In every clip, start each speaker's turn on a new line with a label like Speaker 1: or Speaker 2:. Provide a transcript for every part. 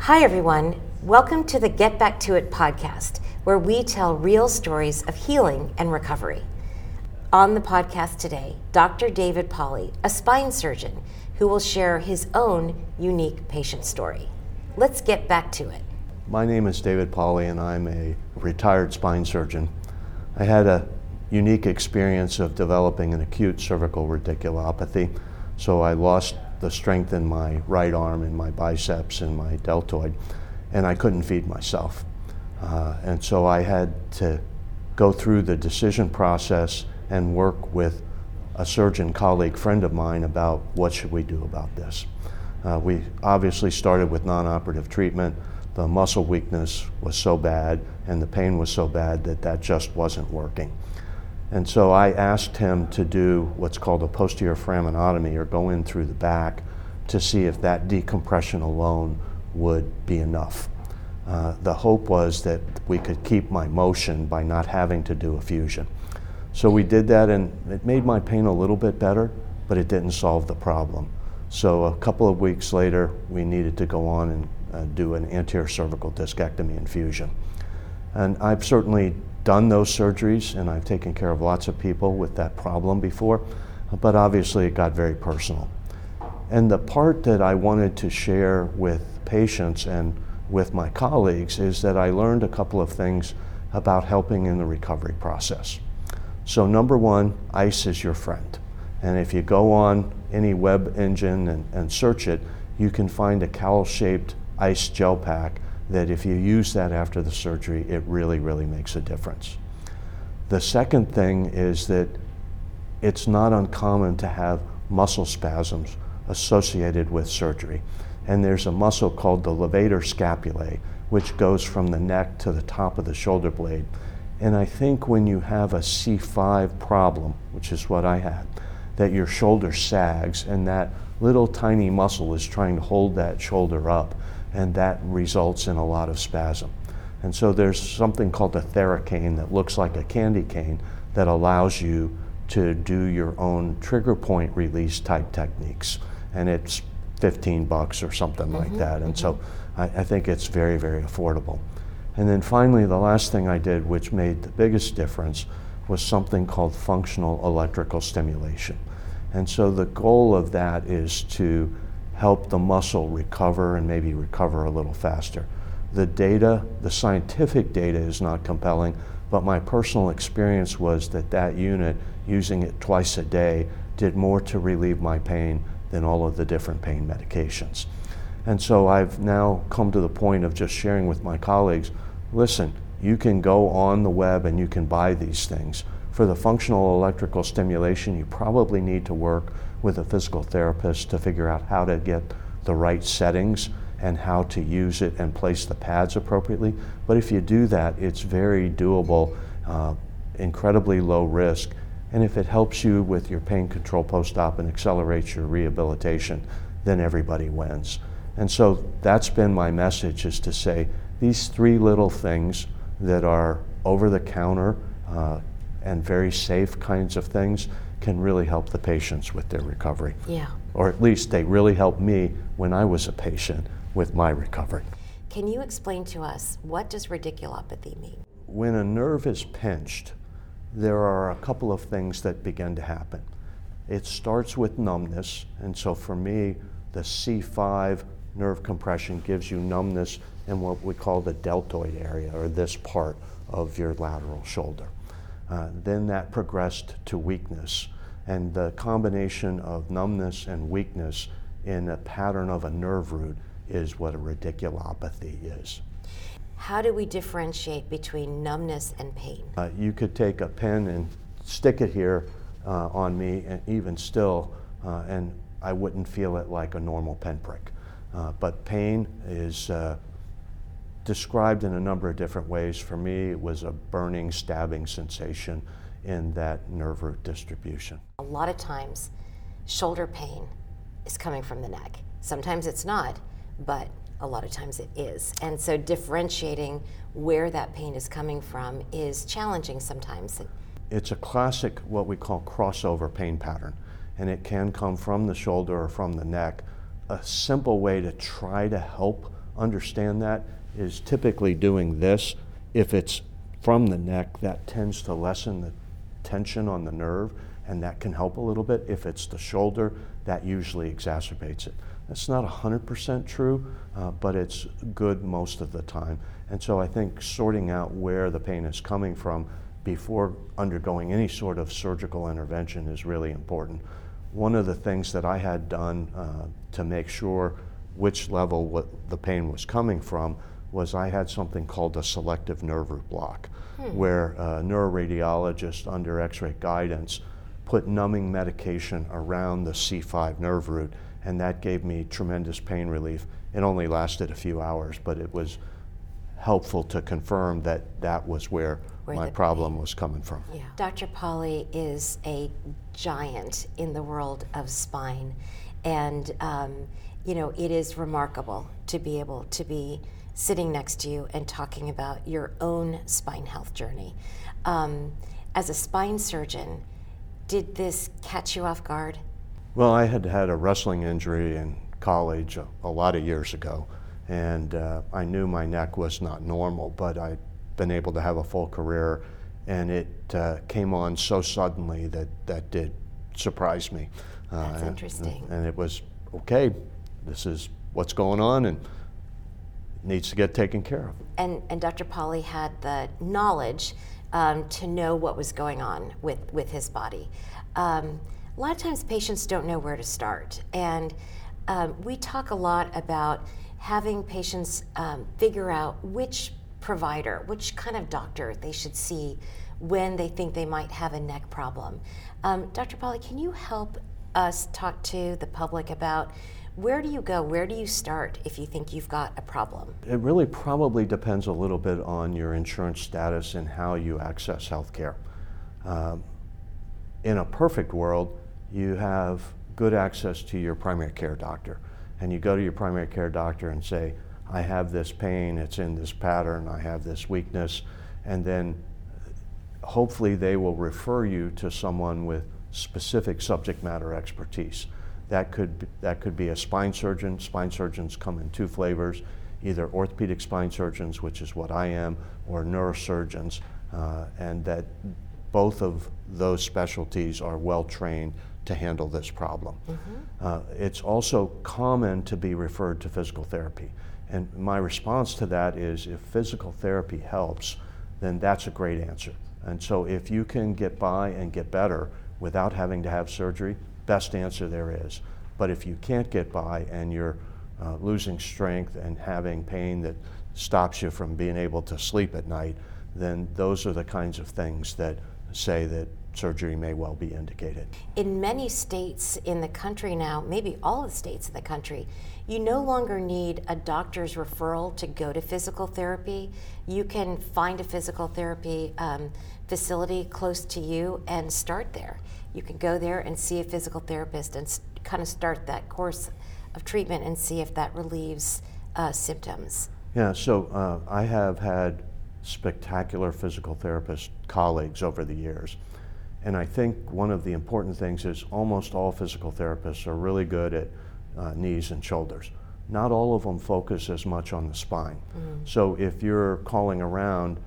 Speaker 1: Hi everyone, welcome to the Get Back to It podcast, where we tell real stories of healing and recovery. On the podcast today, Dr. David Polly, a spine surgeon who will share his own unique patient story. Let's get back to it.
Speaker 2: My name is David Polly and I'm a retired spine surgeon. I had a unique experience of developing an acute cervical radiculopathy, so I lost the strength in my right arm and my biceps and my deltoid, and I couldn't feed myself. And so I had to go through the decision process and work with a surgeon colleague friend of mine about what should we do about this. We obviously started with non-operative treatment. The muscle weakness was so bad and the pain was so bad that just wasn't working. And so I asked him to do what's called a posterior foraminotomy, or go in through the back to see if that decompression alone would be enough. The hope was that we could keep my motion by not having to do a fusion. So we did that, and it made my pain a little bit better, but it didn't solve the problem. So a couple of weeks later, we needed to go on and do an anterior cervical discectomy and fusion. And I've certainly done those surgeries, and I've taken care of lots of people with that problem before, but obviously it got very personal. And the part that I wanted to share with patients and with my colleagues is that I learned a couple of things about helping in the recovery process. So number one, ice is your friend. And if you go on any web engine and search it, you can find a cowl-shaped ice gel pack that if you use that after the surgery, it really, really makes a difference. The second thing is that it's not uncommon to have muscle spasms associated with surgery. And there's a muscle called the levator scapulae, which goes from the neck to the top of the shoulder blade. And I think when you have a C5 problem, which is what I had, that your shoulder sags and that little tiny muscle is trying to hold that shoulder up, and that results in a lot of spasm. And so there's something called a Theracane that looks like a candy cane that allows you to do your own trigger point release type techniques. And it's $15 or something like that. And so I think it's very, very affordable. And then finally, the last thing I did, which made the biggest difference, was something called functional electrical stimulation. And so the goal of that is to help the muscle recover and maybe recover a little faster. The data, the scientific data is not compelling, but my personal experience was that unit, using it twice a day, did more to relieve my pain than all of the different pain medications. And so I've now come to the point of just sharing with my colleagues, listen, you can go on the web and you can buy these things. For the functional electrical stimulation, you probably need to work with a physical therapist to figure out how to get the right settings and how to use it and place the pads appropriately. But if you do that, it's very doable, incredibly low risk. And if it helps you with your pain control post-op and accelerates your rehabilitation, then everybody wins. And so that's been my message, is to say these three little things that are over the counter and very safe kinds of things can really help the patients with their recovery.
Speaker 1: Yeah.
Speaker 2: Or at least they really helped me when I was a patient with my recovery.
Speaker 1: Can you explain to us, what does radiculopathy mean?
Speaker 2: When a nerve is pinched, there are a couple of things that begin to happen. It starts with numbness, and so for me, the C5 nerve compression gives you numbness in what we call the deltoid area, or this part of your lateral shoulder. Then that progressed to weakness, and the combination of numbness and weakness in a pattern of a nerve root is what a radiculopathy is.
Speaker 1: How do we differentiate between numbness and pain?
Speaker 2: You could take a pin and stick it here on me, and even still, and I wouldn't feel it like a normal pinprick. But pain is described in a number of different ways. For me, it was a burning, stabbing sensation in that nerve root distribution.
Speaker 1: A lot of times, shoulder pain is coming from the neck. Sometimes it's not, but a lot of times it is. And so differentiating where that pain is coming from is challenging sometimes.
Speaker 2: It's a classic, what we call crossover pain pattern, and it can come from the shoulder or from the neck. A simple way to try to help understand that, is typically doing this. If it's from the neck, that tends to lessen the tension on the nerve, and that can help a little bit. If it's the shoulder, that usually exacerbates it. That's not 100% true, but it's good most of the time. And so I think sorting out where the pain is coming from before undergoing any sort of surgical intervention is really important. One of the things that I had done to make sure which level what the pain was coming from was I had something called a selective nerve root block, where a neuroradiologist under X-ray guidance put numbing medication around the C5 nerve root, and that gave me tremendous pain relief. It only lasted a few hours, but it was helpful to confirm that that was where my problem was coming from.
Speaker 1: Yeah. Dr. Pauly is a giant in the world of spine, and it is remarkable to be able to be sitting next to you and talking about your own spine health journey. As a spine surgeon, did this catch you off guard?
Speaker 2: Well, I had had a wrestling injury in college a lot of years ago, and I knew my neck was not normal, but I'd been able to have a full career, and it came on so suddenly that did surprise me.
Speaker 1: That's interesting.
Speaker 2: And it was, okay, this is what's going on, and it needs to get taken care of.
Speaker 1: And Dr. Pauly had the knowledge to know what was going on with his body. A lot of times patients don't know where to start, and we talk a lot about having patients figure out which provider, which kind of doctor they should see when they think they might have a neck problem. Dr. Pauly, can you help us talk to the public about where do you go, where do you start if you think you've got a problem?
Speaker 2: It really probably depends a little bit on your insurance status and how you access health care. In a perfect world, you have good access to your primary care doctor, and you go to your primary care doctor and say, I have this pain, it's in this pattern, I have this weakness, and then hopefully they will refer you to someone with specific subject matter expertise. That could be a spine surgeon. Spine surgeons come in two flavors, either orthopedic spine surgeons, which is what I am, or neurosurgeons, and that both of those specialties are well trained to handle this problem. It's also common to be referred to physical therapy. And my response to that is, if physical therapy helps, then that's a great answer. And so if you can get by and get better without having to have surgery, best answer there is. But if you can't get by and you're losing strength and having pain that stops you from being able to sleep at night, then those are the kinds of things that say that surgery may well be indicated.
Speaker 1: In many states in the country now, maybe all of the states in the country, you no longer need a doctor's referral to go to physical therapy. You can find a physical therapy facility close to you and start there. You can go there and see a physical therapist and kind of start that course of treatment and see if that relieves symptoms.
Speaker 2: Yeah, so I have had spectacular physical therapist colleagues over the years. And I think one of the important things is almost all physical therapists are really good at knees and shoulders. Not all of them focus as much on the spine. So if you're calling around,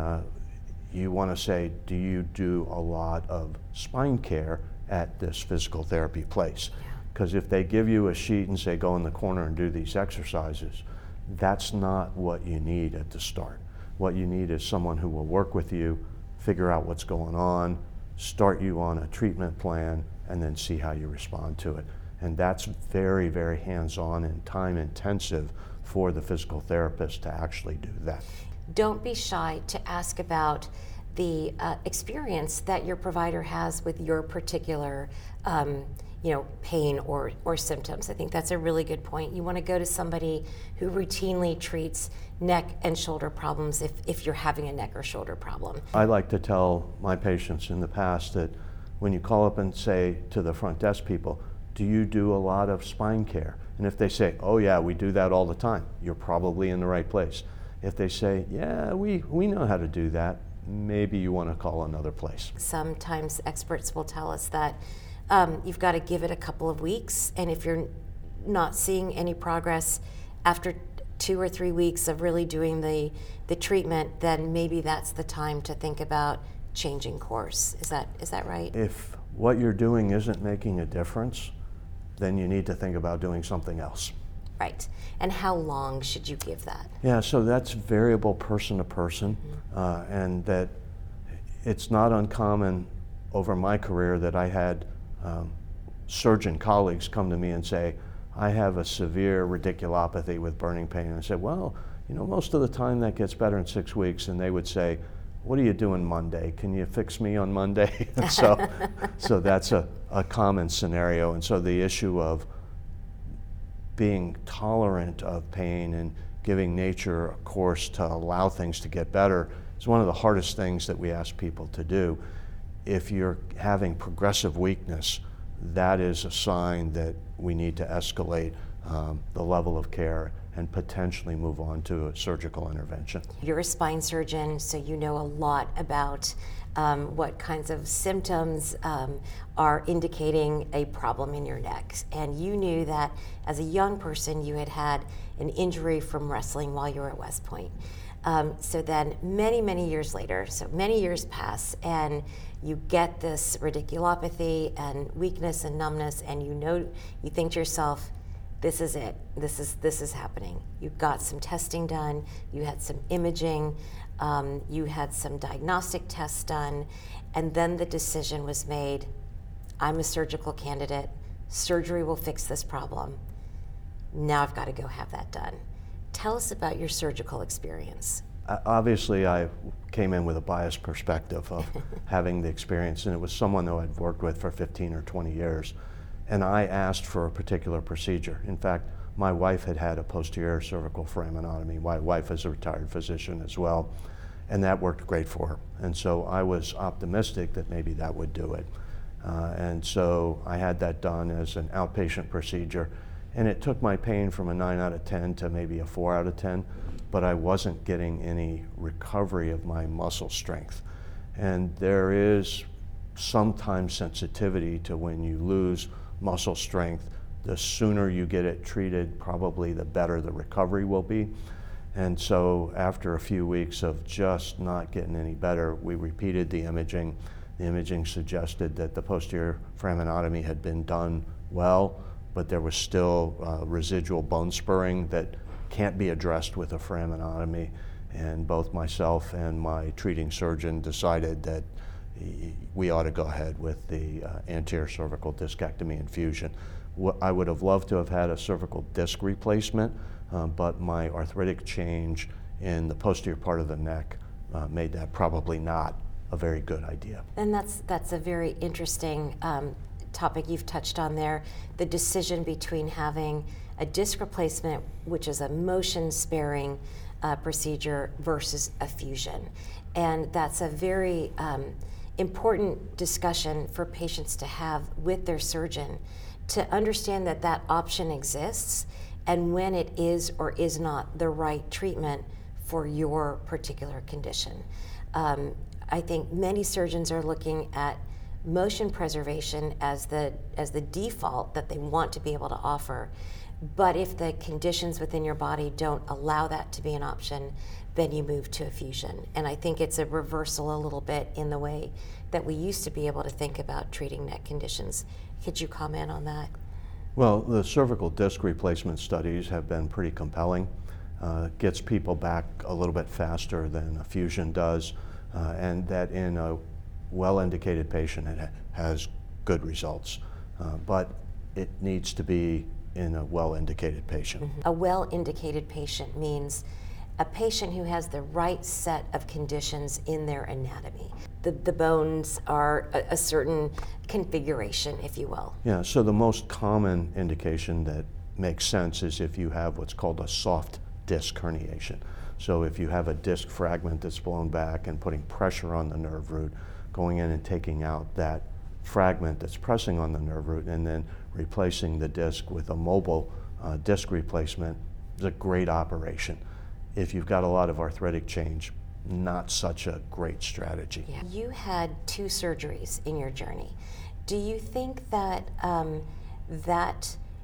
Speaker 2: you want to say, do you do a lot of spine care at this physical therapy place? Because if they give you a sheet and say, go in the corner and do these exercises, that's not what you need at the start. What you need is someone who will work with you, figure out what's going on, start you on a treatment plan, and then see how you respond to it. And that's very, very hands-on and time-intensive for the physical therapist to actually do that.
Speaker 1: Don't be shy to ask about the experience that your provider has with your particular pain or symptoms. I think that's a really good point. You want to go to somebody who routinely treats neck and shoulder problems if you're having a neck or shoulder problem.
Speaker 2: I like to tell my patients in the past that when you call up and say to the front desk people, do you do a lot of spine care? And if they say, oh yeah, we do that all the time, you're probably in the right place. If they say, yeah, we know how to do that, maybe you want to call another place.
Speaker 1: Sometimes experts will tell us that you've got to give it a couple of weeks, and if you're not seeing any progress after 2 or 3 weeks of really doing the treatment, then maybe that's the time to think about changing course. Is that right?
Speaker 2: If what you're doing isn't making a difference, then you need to think about doing something else.
Speaker 1: Right. And how long should you give that?
Speaker 2: Yeah, so that's variable person to person, and that it's not uncommon over my career that I had surgeon colleagues come to me and say, I have a severe radiculopathy with burning pain. And I said, well, most of the time that gets better in 6 weeks. And they would say, what are you doing Monday? Can you fix me on Monday? So that's a common scenario. And so the issue of being tolerant of pain and giving nature a course to allow things to get better is one of the hardest things that we ask people to do. If you're having progressive weakness, that is a sign that we need to escalate the level of care and potentially move on to a surgical intervention.
Speaker 1: You're a spine surgeon, so you know a lot about what kinds of symptoms are indicating a problem in your neck. And you knew that as a young person you had had an injury from wrestling while you were at West Point. So then many years later, so many years pass, and you get this radiculopathy and weakness and numbness, and you think to yourself, this is it. This is happening. You got some testing done. You had some imaging. You had some diagnostic tests done, and then the decision was made. I'm a surgical candidate. Surgery will fix this problem. Now I've got to go have that done. Tell us about your surgical experience.
Speaker 2: Obviously, I came in with a biased perspective of having the experience, and it was someone who I'd worked with for 15 or 20 years. And I asked for a particular procedure. In fact, my wife had had a posterior cervical foraminotomy. My wife is a retired physician as well, and that worked great for her. And so I was optimistic that maybe that would do it. And so I had that done as an outpatient procedure. And it took my pain from a 9 out of 10 to maybe a 4 out of 10, but I wasn't getting any recovery of my muscle strength. And there is sometimes sensitivity to when you lose muscle strength. The sooner you get it treated, probably the better the recovery will be. And so after a few weeks of just not getting any better, we repeated the imaging. The imaging suggested that the posterior foraminotomy had been done well, but there was still residual bone spurring that can't be addressed with a foraminotomy. And both myself and my treating surgeon decided that we ought to go ahead with the anterior cervical discectomy infusion. I would have loved to have had a cervical disc replacement, but my arthritic change in the posterior part of the neck made that probably not a very good idea.
Speaker 1: And that's a very interesting topic you've touched on there, the decision between having a disc replacement, which is a motion-sparing procedure, versus a fusion. And that's a very important discussion for patients to have with their surgeon, to understand that that option exists and when it is or is not the right treatment for your particular condition. I think many surgeons are looking at motion preservation as the default that they want to be able to offer. But if the conditions within your body don't allow that to be an option, then you move to a fusion. And I think it's a reversal a little bit in the way that we used to be able to think about treating neck conditions. Could you comment on that?
Speaker 2: Well, the cervical disc replacement studies have been pretty compelling. Gets people back a little bit faster than a fusion does, and that in a well-indicated patient it has good results. But it needs to be in a well-indicated patient.
Speaker 1: Mm-hmm. A well-indicated patient means a patient who has the right set of conditions in their anatomy. The bones are a certain configuration, if you will.
Speaker 2: Yeah, so the most common indication that makes sense is if you have what's called a soft disc herniation. So if you have a disc fragment that's blown back and putting pressure on the nerve root, going in and taking out that fragment that's pressing on the nerve root and then replacing the disc with a mobile disc replacement is a great operation. If you've got a lot of arthritic change, not such a great strategy.
Speaker 1: Yeah. You had 2 surgeries in your journey. Do you think that that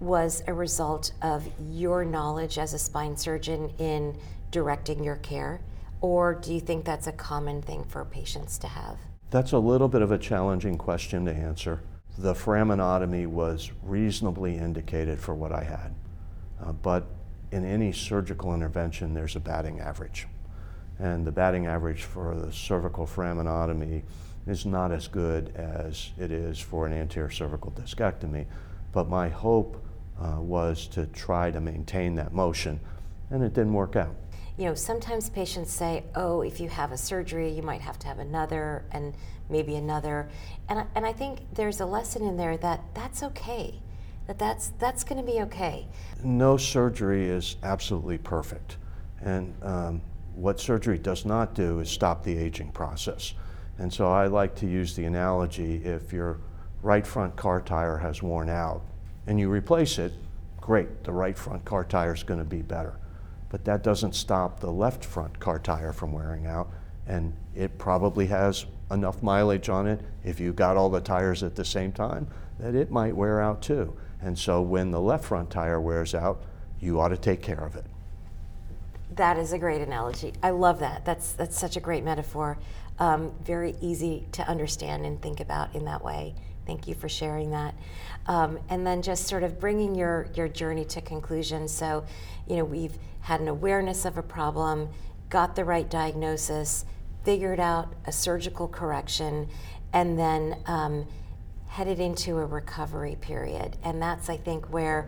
Speaker 1: was a result of your knowledge as a spine surgeon in directing your care, or do you think that's a common thing for patients to have?
Speaker 2: That's a little bit of a challenging question to answer. The foraminotomy was reasonably indicated for what I had, but in any surgical intervention, there's a batting average. And the batting average for the cervical foraminotomy is not as good as it is for an anterior cervical discectomy, but my hope was to try to maintain that motion, and it didn't work out.
Speaker 1: You know, sometimes patients say, oh, if you have a surgery, you might have to have another and maybe another. And I think there's a lesson in there that that's okay, that's going to be okay.
Speaker 2: No surgery is absolutely perfect. And what surgery does not do is stop the aging process. And so I like to use the analogy, if your right front car tire has worn out and you replace it, great, the right front car tire is going to be better. But that doesn't stop the left front car tire from wearing out, and it probably has enough mileage on it, if you got all the tires at the same time, that it might wear out too. And so when the left front tire wears out, you ought to take care of it.
Speaker 1: That is a great analogy. I love that. That's such a great metaphor. Very easy to understand and think about in that way. Thank you for sharing that. And then just sort of bringing your journey to conclusion. So, you know, we've had an awareness of a problem, got the right diagnosis, figured out a surgical correction, and then headed into a recovery period. And that's, I think, where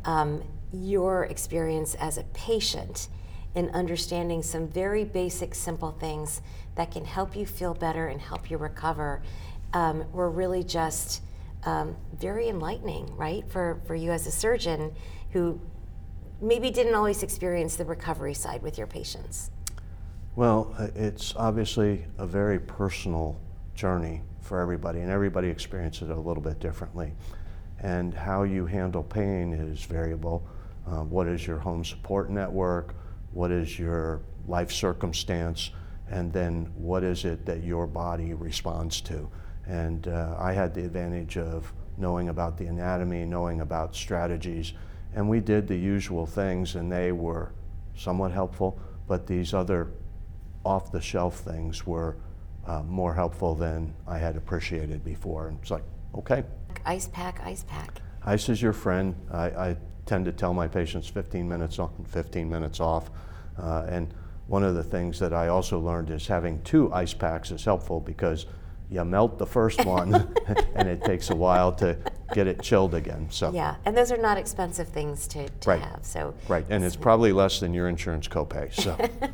Speaker 1: your experience as a patient in understanding some very basic, simple things that can help you feel better and help you recover were really just very enlightening, right? For you as a surgeon who maybe didn't always experience the recovery side with your patients.
Speaker 2: Well, it's obviously a very personal journey for everybody, and everybody experiences it a little bit differently. And how you handle pain is variable. What is your home support network? What is your life circumstance? And then what is it that your body responds to? And I had the advantage of knowing about the anatomy, knowing about strategies, and we did the usual things, and they were somewhat helpful, but these other off-the-shelf things were more helpful than I had appreciated before. And it's like, okay.
Speaker 1: Ice pack, ice pack.
Speaker 2: Ice is your friend. I tend to tell my patients 15 minutes on, 15 minutes off. And one of the things that I also learned is having 2 ice packs is helpful, because you melt the first one and it takes a while to get it chilled again. So
Speaker 1: yeah, and those are not expensive things to
Speaker 2: right.
Speaker 1: have. So
Speaker 2: right, and it's probably less than your insurance copay. So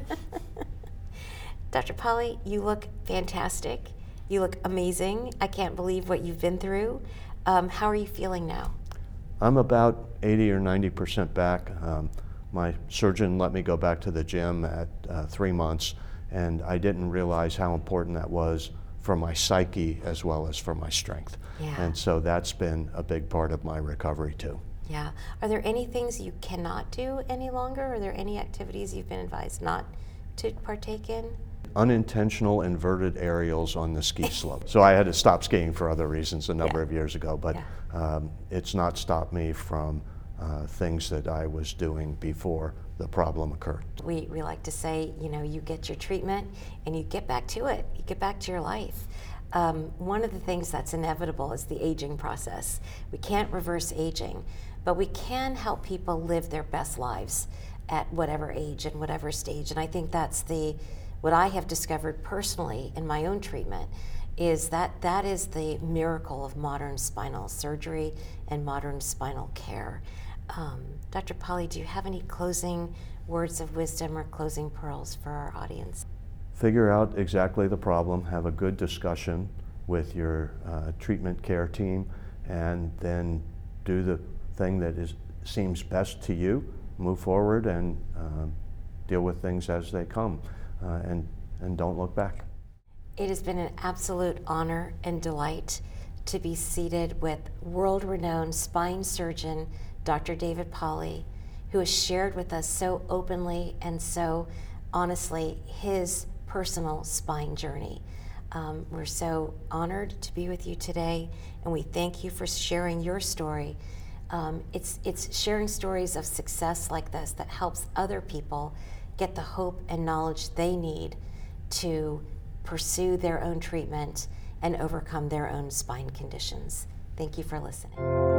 Speaker 1: Dr. Polly, you look fantastic. You look amazing. I can't believe what you've been through. How are you feeling now?
Speaker 2: I'm about 80 or 90% back. My surgeon let me go back to the gym at 3 months, and I didn't realize how important that was for my psyche as well as for my strength.
Speaker 1: Yeah.
Speaker 2: And so that's been a big part of my recovery too.
Speaker 1: Yeah. Are there any things you cannot do any longer? Are there any activities you've been advised not to partake in?
Speaker 2: Unintentional inverted aerials on the ski slope. So I had to stop skiing for other reasons a number of years ago, but it's not stopped me from things that I was doing before the problem occurred.
Speaker 1: We like to say, you know, you get your treatment and you get back to it. You get back to your life. One of the things that's inevitable is the aging process. We can't reverse aging, but we can help people live their best lives at whatever age and whatever stage. And I think that's what I have discovered personally in my own treatment, is that is the miracle of modern spinal surgery and modern spinal care. Dr. Polly, do you have any closing words of wisdom or closing pearls for our audience?
Speaker 2: Figure out exactly the problem, have a good discussion with your treatment care team, and then do the thing that seems best to you, move forward and deal with things as they come, and don't look back.
Speaker 1: It has been an absolute honor and delight to be seated with world-renowned spine surgeon Dr. David Polly, who has shared with us so openly and so honestly his personal spine journey. We're so honored to be with you today, and we thank you for sharing your story. It's sharing stories of success like this that helps other people get the hope and knowledge they need to pursue their own treatment and overcome their own spine conditions. Thank you for listening.